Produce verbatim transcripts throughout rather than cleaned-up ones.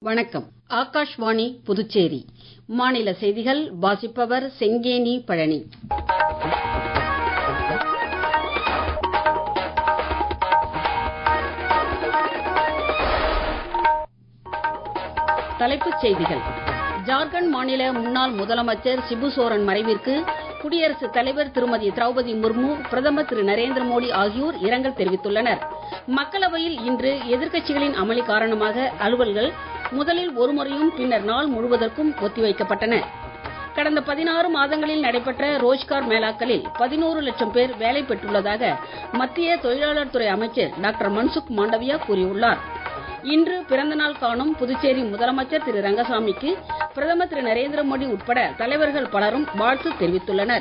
வணக்கம். ஆகாஷ்வாணி புதுச்சேரி. மாநில செய்திகள் வாசிப்பவர் செங்கேனி பழனி. தலைப்புச் செய்திகள். ஜார்க்கண்ட் மாநில முன்னாள் முதலமைச்சர் சிபு சோரன் மறைவிற்கு குடியரசுத் தலைவர் திருமதி திரௌபதி முர்மு, பிரதமர் திரு நரேந்திர மோடி ஆகியோர் இரங்கல் தெரிவித்துள்ளனர். மக்களவையில் இன்று எதிர்க்கட்சிகளின் அமளி காரணமாக அலுவல்கள் முதலில் ஒருமுறையும் பின்னர் நாள் முழுவதற்கும் ஒத்திவைக்கப்பட்டன. கடந்த பதினாறு மாதங்களில் நடைபெற்ற ரோஜ்கார் மேளாக்களில் பதினோரு லட்சம் பேர் வேலை பெற்றுள்ளதாக மத்திய தொழிலாளர் துறை அமைச்சர் டாக்டர் மன்சுக் மாண்டவியா கூறியுள்ளார். இன்று பிறந்தநாள் காணும் புதுச்சேரி முதலமைச்சர் திரு ரங்கசாமிக்கு பிரதமர் திரு நரேந்திர மோடி உட்பட தலைவர்கள் பலரும் வாழ்த்து தெரிவித்துள்ளனர்.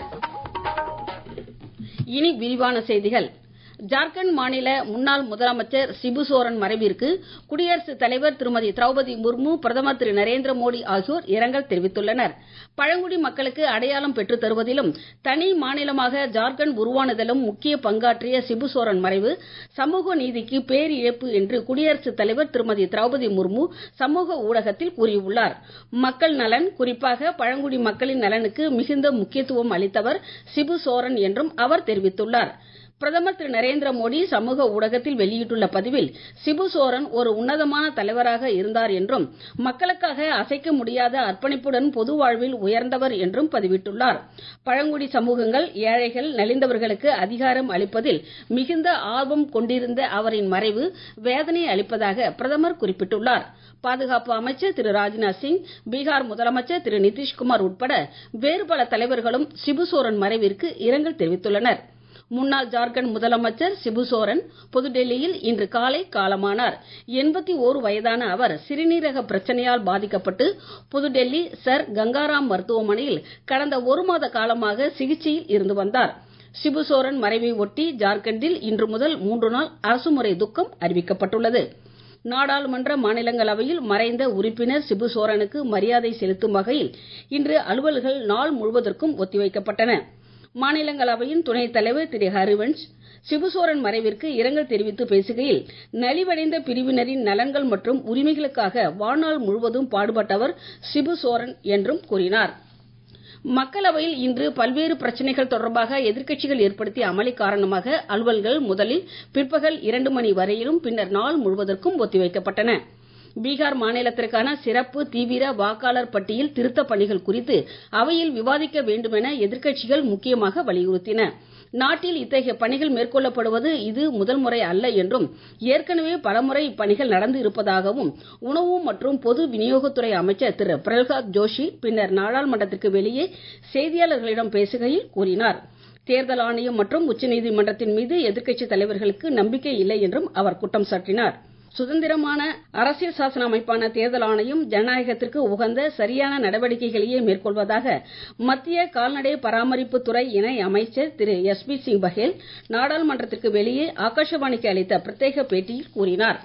இனி விரிவான செய்திகள். ஜார்க்கண்ட் மாநில முன்னாள் முதலமைச்சர் சிபு சோரன் மறைவிற்கு குடியரசுத் தலைவர் திருமதி திரௌபதி முர்மு, பிரதமர் திரு நரேந்திர மோடி ஆகியோர் இரங்கல் தெரிவித்துள்ளனர். பழங்குடி மக்களுக்கு அடையாளம் பெற்றுத் தருவதிலும் தனி மாநிலமாக ஜார்க்கண்ட் உருவானதிலும் முக்கிய பங்காற்றிய சிபு சோரன் மறைவு சமூக நீதிக்கு பேரிழப்பு என்று குடியரசுத் தலைவர் திருமதி திரௌபதி முர்மு சமூக ஊடகத்தில் கூறியுள்ளார். மக்கள் நலன், குறிப்பாக பழங்குடி மக்களின் நலனுக்கு மிகுந்த முக்கியத்துவம் அளித்தவர் சிபு சோரன் என்றும் அவர் தெரிவித்துள்ளார். பிரதமர் திரு நரேந்திர மோடி சமூக ஊடகத்தில் வெளியிட்டுள்ள பதிவில் சிபு சோரன் ஒரு உன்னதமான தலைவராக இருந்தார் என்றும் மக்களுக்காக அசைக்க முடியாத அர்ப்பணிப்புடன் பொது வாழ்வில் உயர்ந்தவர் என்றும் பதிவிட்டுள்ளார். பழங்குடி சமூகங்கள், ஏழைகள், நலிந்தவர்களுக்கு அதிகாரம் அளிப்பதில் மிகுந்த ஆர்வம் கொண்டிருந்த அவரின் மறைவு வேதனை அளிப்பதாக பிரதமர் குறிப்பிட்டுள்ளார். பாதுகாப்பு அமைச்சர் திரு ராஜ்நாத் சிங், பீகார் முதலமைச்சர் திரு நிதிஷ்குமார் உட்பட வேறு பல தலைவர்களும் சிபு சோரன் மறைவிற்கு இரங்கல் தெரிவித்துள்ளனர். முன்னாள் ஜார்க்கண்ட் முதலமைச்சர் சிபு சோரன் புதுடெல்லியில் இன்று காலை காலமானார். எண்பத்தி ஓரு வயதான அவர் சிறுநீரக பிரச்சனையால் பாதிக்கப்பட்டு புதுடெல்லி சர் கங்காராம் மருத்துவமனையில் கடந்த ஒரு மாத காலமாக சிகிச்சையில் இருந்து வந்தார். சிபு சோரன் மறைவை ஒட்டி ஜார்க்கண்டில் இன்று முதல் மூன்று நாள் அரசுமுறை துக்கம் அறிவிக்கப்பட்டுள்ளது. நாடாளுமன்ற மாநிலங்களவையில் மறைந்த உறுப்பினர் சிபு சோரனுக்கு மரியாதை செலுத்தும் வகையில் இன்று அலுவல்கள் நாள் முழுவதற்கும் ஒத்திவைக்கப்பட்டன. மாநிலங்களவையின் துணைத் தலைவர் திரு ஹரிவன்ஷ் சிபு சோரன் மறைவிற்கு இரங்கல் தெரிவித்து பேசுகையில், நலிவடைந்த பிரிவினரின் நலன்கள் மற்றும் உரிமைகளுக்காக வாழ்நாள் முழுவதும் பாடுபட்டவர் சிபு சோரன் என்றும் கூறினார். மக்களவையில் இன்று பல்வேறு பிரச்சனைகள் தொடர்பாக எதிர்க்கட்சிகள் ஏற்படுத்திய அமளி காரணமாக அலுவல்கள் முதலில் பிற்பகல் இரண்டு மணி வரையிலும் பின்னர் நாள் முழுவதற்கும் ஒத்திவைக்கப்பட்டன. பீகார் மாநிலத்திற்கான சிறப்பு தீவிர வாக்காளர் பட்டியல் திருத்தப் பணிகள் குறித்து அவையில் விவாதிக்க வேண்டுமென எதிர்க்கட்சிகள் முக்கியமாக வலியுறுத்தின. நாட்டில் இத்தகைய பணிகள் மேற்கொள்ளப்படுவது இது முதல் முறை அல்ல என்றும் ஏற்கனவே பலமுறை இப்பணிகள் நடந்து இருப்பதாகவும் உணவு மற்றும் பொது விநியோகத்துறை அமைச்சர் திரு பிரல்ஹாத் ஜோஷி பின்னர் நாடாளுமன்றத்திற்கு வெளியே செய்தியாளர்களிடம் பேசுகையில் கூறினார். தேர்தல் ஆணையம் மற்றும் உச்சநீதிமன்றத்தின் மீது எதிர்க்கட்சித் தலைவர்களுக்கு நம்பிக்கை இல்லை என்றும் அவர் குற்றம் சாட்டினார். சுதந்திரமான அரசியல் சாசன அமைப்பான தேர்தல் ஆணையம் ஜனநாயகத்திற்கு உகந்த சரியான நடவடிக்கைகளையே மேற்கொள்வதாக மத்திய கால்நடை பராமரிப்பு துறை இணை அமைச்சர் திரு எஸ் பி சிங் பஹேல் நாடாளுமன்றத்திற்கு வெளியே ஆகாஷவாணிக்கு அளித்த பிரத்யேக பேட்டியில் கூறினார்.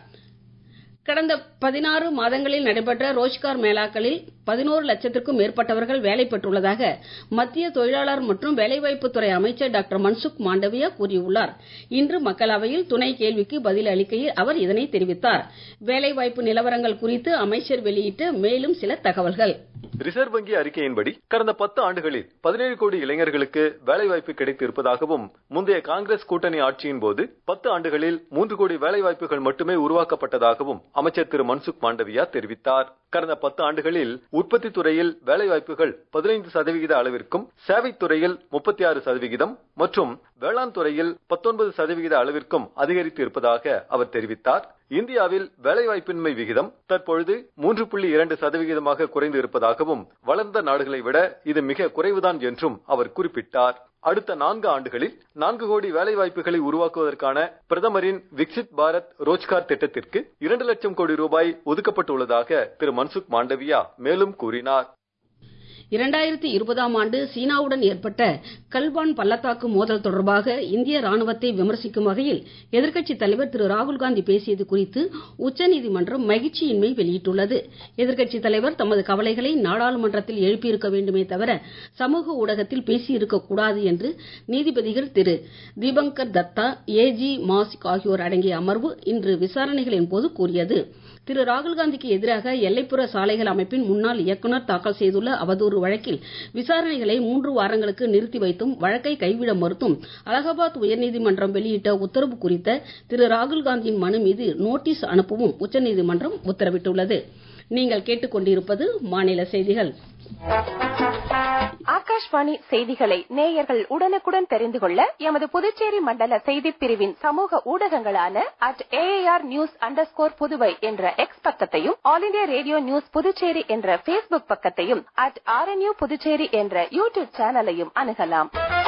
கடந்த பதினாறு மாதங்களில் நடைபெற்ற ரோஜ்கார் மேளாக்களில் பதினோரு லட்சத்திற்கும் மேற்பட்டவர்கள் வேலை பெற்றுள்ளதாக மத்திய தொழிலாளர் மற்றும் வேலைவாய்ப்புத்துறை அமைச்சர் டாக்டர் மன்சுக் மாண்டவியா கூறியுள்ளார். இன்று மக்களவையில் துணை கேள்விக்கு பதில் அளிக்கையில் அவர் இதனை தெரிவித்தார். வேலைவாய்ப்பு நிலவரங்கள் குறித்து அமைச்சர் வெளியிட்ட மேலும் சில தகவல்கள். ரிசர்வ் வங்கி அறிக்கையின்படி கடந்த பத்து ஆண்டுகளில் பதினேழு கோடி இளைஞர்களுக்கு வேலைவாய்ப்பு கிடைத்து இருப்பதாகவும், முந்தைய காங்கிரஸ் கூட்டணி ஆட்சியின் போது பத்து ஆண்டுகளில் மூன்று கோடி வேலைவாய்ப்புகள் மட்டுமே உருவாக்கப்பட்டதாகவும் அமைச்சர் திரு மன்சுக் மாண்டவியா தெரிவித்தார். கடந்த பத்து ஆண்டுகளில் உற்பத்தி துறையில் வேலைவாய்ப்புகள் பதினைந்து சதவிகித அளவிற்கும், சேவைத் துறையில் முப்பத்தி ஆறு சதவிகிதம் மற்றும் வேளாண் துறையில் பத்தொன்பது சதவிகித அளவிற்கும் அதிகரித்து இருப்பதாக அவர் தெரிவித்தார். இந்தியாவில் வேலைவாய்ப்பின்மை விகிதம் தற்பொழுது மூன்று புள்ளி இரண்டு சதவிகிதமாக குறைந்து இருப்பதாகவும், வளர்ந்த நாடுகளை விட இது மிக குறைவுதான் என்றும் அவர் குறிப்பிட்டார். அடுத்த நான்கு ஆண்டுகளில் நான்கு கோடி வேலைவாய்ப்புகளை உருவாக்குவதற்கான பிரதமரின் விக்சித் பாரத் ரோஜ்கார் திட்டத்திற்கு இரண்டு லட்சம் கோடி ரூபாய் ஒதுக்கப்பட்டுள்ளதாக திரு மன்சுக் மாண்டவியா மேலும் கூறினார். இரண்டாயிரத்தி இருபதாம் ஆண்டு சீனாவுடன் ஏற்பட்ட கல்வான் பள்ளத்தாக்கு மோதல் தொடர்பாக இந்திய ராணுவத்தை விமர்சிக்கும் வகையில் எதிர்க்கட்சித் தலைவர் திரு ராகுல்காந்தி பேசியது குறித்து உச்சநீதிமன்றம் மகிழ்ச்சியின்மை வெளியிட்டுள்ளது. எதிர்க்கட்சித் தலைவர் தமது கவலைகளை நாடாளுமன்றத்தில் எழுப்பியிருக்க வேண்டுமே தவிர சமூக ஊடகத்தில் பேசியிருக்க கூடாது என்று நீதிபதிகள் திரு தீபங்கர் தத்தா, ஏ ஜி மாசிக் ஆகியோர் அடங்கிய அமர்வு இன்று விசாரணைகளின் போது கூறியது. திரு ராகுல்காந்திக்கு எதிராக எல்லைப்புற சாலைகள் அமைப்பின் முன்னாள் இயக்குநர் தாக்கல் செய்துள்ள அவதூறு வழக்கில் விசாரணைகளை மூன்று வாரங்களுக்கு நிறுத்தி வைத்தும் வழக்கை கைவிட மறுத்தும் அலகாபாத் உயர்நீதிமன்றம் வெளியிட்ட உத்தரவு குறித்த திரு ராகுல்காந்தியின் மனு மீது நோட்டீஸ் அனுப்பவும் உச்சநீதிமன்றம் உத்தரவிட்டுள்ளது. நீங்கள் கேட்டுக்கொண்டிருப்பது மாநில செய்திகள். ஆகாஷ்வாணி செய்திகளை நேயர்கள் உடனுக்குடன் தெரிந்து கொள்ள எமது புதுச்சேரி மண்டல செய்திப் பிரிவின் சமூக ஊடகங்களான at AR news underscore Puduvai என்ற எக்ஸ் பக்கத்தையும், All India Radio news Puducherry என்ற பேஸ்புக் பக்கத்தையும், அட் ஆர்என்யூ புதுச்சேரி என்ற யூடியூப் சேனலையும் அணுகலாம்.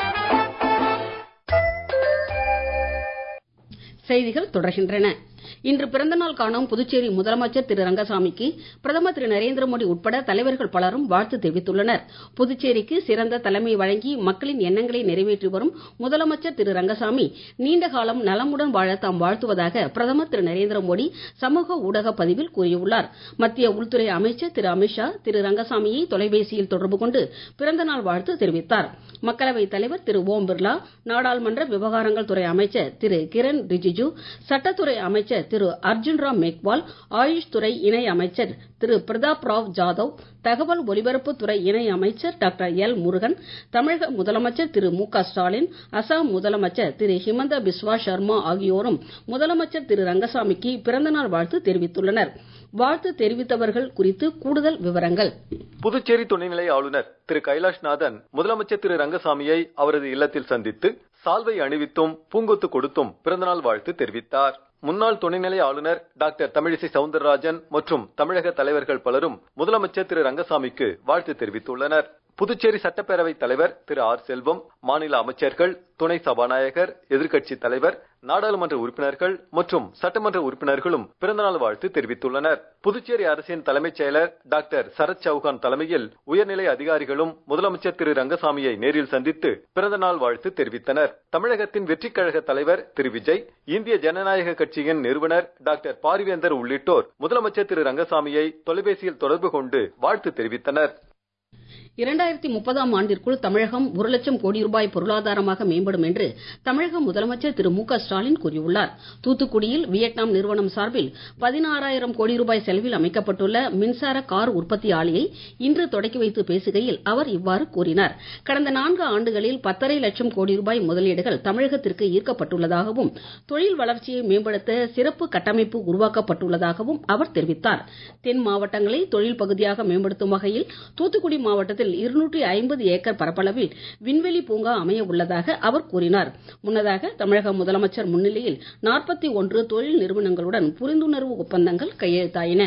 செய்திகள் தொடர்கின்றன. இன்று பிறந்தநாள் காணும் புதுச்சேரி முதலமைச்சர் திரு ரங்கசாமிக்கு பிரதமர் திரு நரேந்திர மோடி உட்பட தலைவர்கள் பலரும் வாழ்த்து தெரிவித்துள்ளனர். புதுச்சேரிக்கு சிறந்த தலைமை வழங்கி மக்களின் எண்ணங்களை நிறைவேற்றி வரும் முதலமைச்சர் திரு ரங்கசாமி நீண்ட காலம் நலமுடன் வாழ தாம் வாழ்த்துவதாக பிரதமர் திரு நரேந்திர மோடி சமூக ஊடக பதிவில் கூறியுள்ளார். மத்திய உள்துறை அமைச்சர் திரு அமித்ஷா திரு ரங்கசாமியை தொலைபேசியில் தொடர்பு கொண்டு பிறந்தநாள் வாழ்த்து தெரிவித்தார். மக்களவைத் தலைவர் திரு ஓம் பிர்லா, நாடாளுமன்ற விவகாரங்கள் துறை அமைச்சர் திரு கிரண் ரிஜிஜு, சட்டத்துறை அமைச்சர் திரு அர்ஜுன் ராம் மேக்வால், ஆயுஷ் துறை இணை அமைச்சர் திரு பிரதாப் ராவ் ஜாதவ், தகவல் ஒலிபரப்பு துறை இணை அமைச்சர் டாக்டர் எல் முருகன், தமிழக முதலமைச்சர் திரு மு க ஸ்டாலின், அசாம் முதலமைச்சர் திரு ஹிமந்த பிஸ்வா சர்மா ஆகியோரும் முதலமைச்சர் திரு ரங்கசாமிக்கு பிறந்தநாள் வாழ்த்து தெரிவித்துள்ளனர். வாழ்த்து தெரிவித்தவர்கள் குறித்து கூடுதல் விவரங்கள். புதுச்சேரி துணைநிலை ஆளுநர் திரு கைலாஷ்நாதன் முதலமைச்சர் திரு ரங்கசாமியை அவரது இல்லத்தில் சந்தித்து சால்வை அணிவித்தும் பூங்கொத்து கொடுத்தும் பிறந்தநாள் வாழ்த்து தெரிவித்தார். முன்னாள் துணைநிலை ஆளுநர் டாக்டர் தமிழிசை சவுந்தரராஜன் மற்றும் தமிழக தலைவர்கள் பலரும் முதலமைச்சர் திரு ரங்கசாமிக்கு வாழ்த்து தெரிவித்துள்ளனர். புதுச்சேரி சட்டப்பேரவைத் தலைவர் திரு ஆர் செல்வம், மாநில அமைச்சர்கள், துணை சபாநாயகர், எதிர்க்கட்சி தலைவர், நாடாளுமன்ற உறுப்பினர்கள் மற்றும் சட்டமன்ற உறுப்பினர்களும் பிறந்தநாள் வாழ்த்து தெரிவித்துள்ளனர். புதுச்சேரி அரசின் தலைமைச் செயலர் டாக்டர் சரத் சௌகான் தலைமையில் உயர்நிலை அதிகாரிகளும் முதலமைச்சர் திரு ரங்கசாமியை நேரில் சந்தித்து பிறந்தநாள் வாழ்த்து தெரிவித்தனர். தமிழகத்தின் வெற்றிக் கழக தலைவர் திரு விஜய், இந்திய ஜனநாயக கட்சியின் நிறுவனர் டாக்டர் பாரிவேந்தர் உள்ளிட்டோர் முதலமைச்சர் திரு ரங்கசாமியை தொலைபேசியில் தொடர்பு கொண்டு வாழ்த்து தெரிவித்தனர். இரண்டாயிரத்தி முப்பதாம் ஆண்டிற்குள் தமிழகம் ஒரு லட்சம் கோடி ரூபாய் பொருளாதாரமாக மேம்படும் என்று தமிழக முதலமைச்சர் திரு மு க ஸ்டாலின் கூறியுள்ளார். தூத்துக்குடியில் வியட்நாம் நிறுவனம் சார்பில் பதினாறாயிரம் கோடி ரூபாய் செலவில் அமைக்கப்பட்டுள்ள மின்சார கார் உற்பத்தி ஆலையை இன்று தொடக்கி வைத்து பேசுகையில் அவர் இவ்வாறு கூறினார். கடந்த நான்கு ஆண்டுகளில் பத்தரை லட்சம் கோடி ரூபாய் முதலீடுகள் தமிழகத்திற்கு ஈர்க்கப்பட்டுள்ளதாகவும் தொழில் வளர்ச்சியை மேம்படுத்த சிறப்பு கட்டமைப்பு உருவாக்கப்பட்டுள்ளதாகவும் அவர் தெரிவித்தார். தென் மாவட்டங்களை தொழில் பகுதியாக மேம்படுத்தும் வகையில் தூத்துக்குடி மாவட்டத்தில் இருநூற்றி ஐம்பது ஏக்கர் பரப்பளவில் விண்வெளி பூங்கா அமைய உள்ளதாக அவர் கூறினார். முன்னதாக தமிழக முதலமைச்சர் முன்னிலையில் நாற்பத்தி ஒன்று தொழில் நிறுவனங்களுடன் புரிந்துணர்வு ஒப்பந்தங்கள் கையெழுத்தாயின.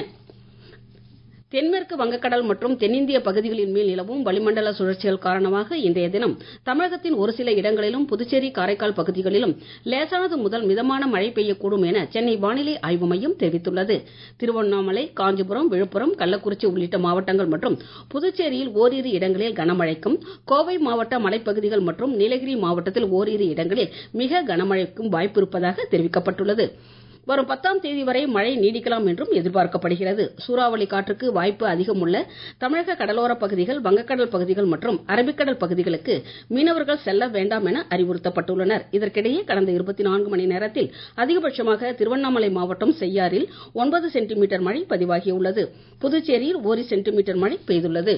தென்மேற்கு வங்கக்கடல் மற்றும் தென்னிந்திய பகுதிகளின் மேல் நிலவும் வளிமண்டல சுழற்சிகள் காரணமாக இன்றைய தினம் தமிழகத்தின் ஒரு சில இடங்களிலும் புதுச்சேரி காரைக்கால் பகுதிகளிலும் லேசானது முதல் மிதமான மழை பெய்யக்கூடும் என சென்னை வானிலை ஆய்வு மையம் தெரிவித்துள்ளது. திருவண்ணாமலை, காஞ்சிபுரம், விழுப்புரம், கள்ளக்குறிச்சி உள்ளிட்ட மாவட்டங்கள் மற்றும் புதுச்சேரியில் ஓரிரு இடங்களில் கனமழைக்கும், கோவை மாவட்ட மலைப்பகுதிகள் மற்றும் நீலகிரி மாவட்டத்தில் ஓரிரு இடங்களில் மிக கனமழைக்கும் வாய்ப்பு இருப்பதாக தெரிவிக்கப்பட்டுள்ளது. வரும் பத்தாம் தேதி வரை மழை நீடிக்கலாம் என்றும் எதிர்பார்க்கப்படுகிறது. சூறாவளி காற்றுக்கு வாய்ப்பு அதிகம் உள்ள தமிழக கடலோர பகுதிகள், வங்கக்கடல் பகுதிகள் மற்றும் அரபிக்கடல் பகுதிகளுக்கு மீனவர்கள் செல்ல வேண்டாம் என அறிவுறுத்தப்பட்டுள்ளனர். இதற்கிடையே கடந்த இருபத்தி நான்கு மணி நேரத்தில் அதிகபட்சமாக திருவண்ணாமலை மாவட்டம் செய்யாறில் ஒன்பது சென்டிமீட்டர் மழை பதிவாகியுள்ளது. புதுச்சேரியில் ஒரு சென்டிமீட்டர் மழை பெய்துள்ளது.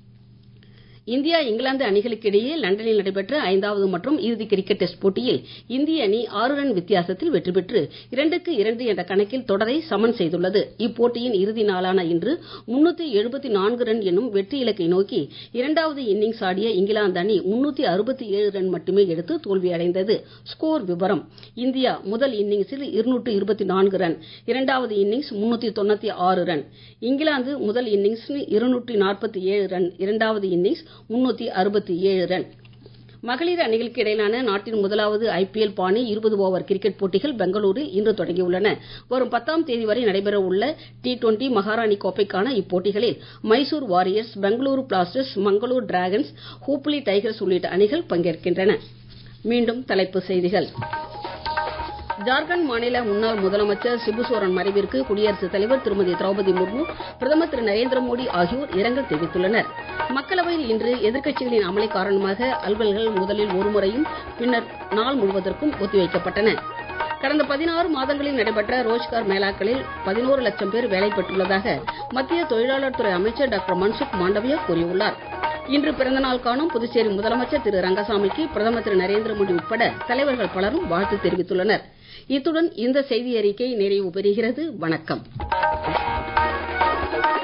இந்தியா இங்கிலாந்து அணிகளுக்கு இடையே லண்டனில் நடைபெற்ற ஐந்தாவது மற்றும் இறுதி கிரிக்கெட் டெஸ்ட் போட்டியில் இந்திய அணி ஆறு ரன் வித்தியாசத்தில் வெற்றி பெற்று இரண்டுக்கு இரண்டு என்ற கணக்கில் தொடரை சமன் செய்துள்ளது. இப்போட்டியின் இறுதி நாளான இன்று முன்னூத்தி எழுபத்தி நான்கு ரன் என்னும் வெற்றி இலக்கை நோக்கி இரண்டாவது இன்னிங்ஸ் ஆடிய இங்கிலாந்து அணி முன்னூத்தி அறுபத்தி ஏழு ரன் மட்டுமே எடுத்து தோல்வியடைந்தது. ஸ்கோர் விவரம்: இந்தியா முதல் இன்னிங்ஸில் இருநூற்று இருபத்தி நான்கு ரன், இரண்டாவது இன்னிங்ஸ் முன்னூத்தி தொண்ணூத்தி ஆறு ரன். இங்கிலாந்து முதல் இன்னிங்ஸில் இருநூற்று நாற்பத்தி ஏழு ரன், இரண்டாவது இன்னிங்ஸ் முன்னூத்தி அறுபத்தி ஏழு ரன். மகளிர் அணிகளுக்கு இடையிலான நாட்டின் முதலாவது ஐபிஎல் பாணி இருபது ஓவர் கிரிக்கெட் போட்டிகள் பெங்களூரில் இன்று தொடங்கியுள்ளன. வரும் பத்தாம் தேதி வரை நடைபெற உள்ள டி டுவெண்டி மகாராணி கோப்பைக்கான இப்போட்டிகளில் Mysore warriors, Bengaluru blasters, Mangalore dragons, Hubli tigers உள்ளிட்ட அணிகள் பங்கேற்கின்றன. மீண்டும் தலைப்புச் செய்திகள். ஜார்க்கண்ட் மாநில முன்னாள் முதலமைச்சர் சிபு சோரன் மறைவிற்கு குடியரசுத் தலைவர் திருமதி திரௌபதி முர்மு, பிரதமர் திரு நரேந்திர மோடி ஆகியோர் இரங்கல் தெரிவித்துள்ளனர். மக்களவையில் இன்று எதிர்க்கட்சிகளின் அமளி காரணமாக அலுவல்கள் முதலில் ஒருமுறையும் பின்னர் நாள் முழுவதற்கும் ஒத்திவைக்கப்பட்டன. கடந்த பதினாறு மாதங்களில் நடைபெற்ற ரோஜ்கார் மேளாக்களில் பதினோரு லட்சம் பேர் வேலை பெற்றுள்ளதாக மத்திய தொழிலாளர் துறை அமைச்சர் டாக்டர் மன்சுக் மாண்டவியா கூறியுள்ளார். இன்று பிறந்தநாள் காணும் புதுச்சேரி முதலமைச்சர் திரு ரங்கசாமிக்கு பிரதமர் திரு நரேந்திர மோடி உட்பட தலைவர்கள் பலரும் வாழ்த்து தெரிவித்துள்ளனர். இத்துடன் இந்த செய்தி அறிக்கை நிறைவு பெறுகிறது. வணக்கம்.